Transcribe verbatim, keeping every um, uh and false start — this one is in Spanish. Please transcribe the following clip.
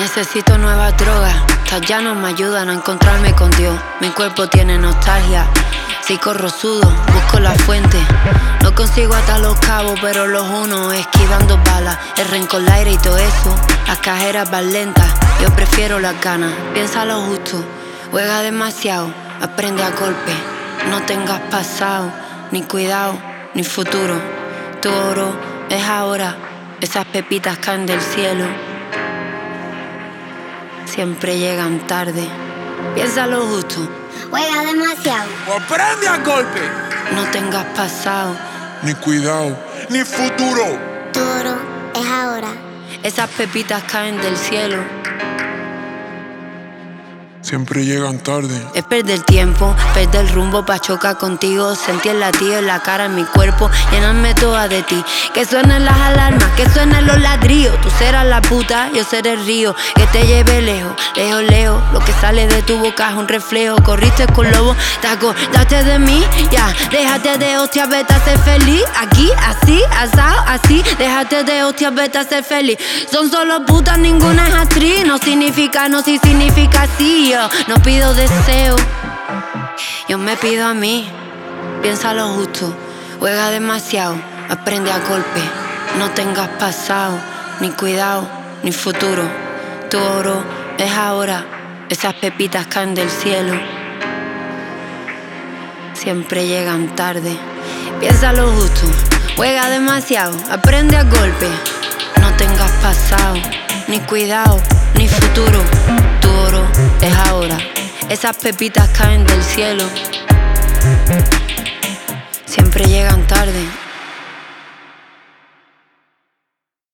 Necesito nuevas drogas, estas ya no me ayudan a encontrarme con Dios. Mi cuerpo tiene nostalgia, si corro sudo, busco la fuente. No consigo atar los cabos, pero los uno esquivando balas. El rencor, el aire y todo eso, las cajeras van lentas. Yo prefiero las ganas, piensa lo justo. Juega demasiado, aprende a golpe. No tengas pasado, ni cuidado, ni futuro. Tu oro es ahora, esas pepitas caen del cielo. Siempre llegan tarde, piensa lo justo. Juega demasiado, o aprende a golpe. No tengas pasado, ni cuidado, ni futuro. Tu oro es ahora. Esas pepitas caen del cielo. Siempre llegan tarde. Es perder tiempo, perder el rumbo pa' chocar contigo. Sentir el latido en la cara, en mi cuerpo, llenarme toda de ti. Que suenen las alarmas, que suenen los ladrillos. Tú serás la puta, yo seré el río que te lleve lejos, lejos, lejos. Lo que sale de tu boca es un reflejo. Corriste con lobo, te acordaste de mí. Ya, déjate de hostias, vete a ser feliz. Aquí, así, asado, así. Déjate de hostias, vete a ser feliz. Son solo putas, ninguna es actriz. No significa no, si significa sí. Yo no pido deseo, yo me pido a mí. Piensa lo justo, juega demasiado, aprende a golpe. No tengas pasado, ni cuidado, ni futuro. Tu oro es ahora, esas pepitas caen del cielo. Siempre llegan tarde, piensa lo justo, juega demasiado, aprende a golpe. No tengas pasado, ni cuidado, ni futuro. Tu oro es ahora, esas pepitas caen del cielo. Siempre llegan tarde.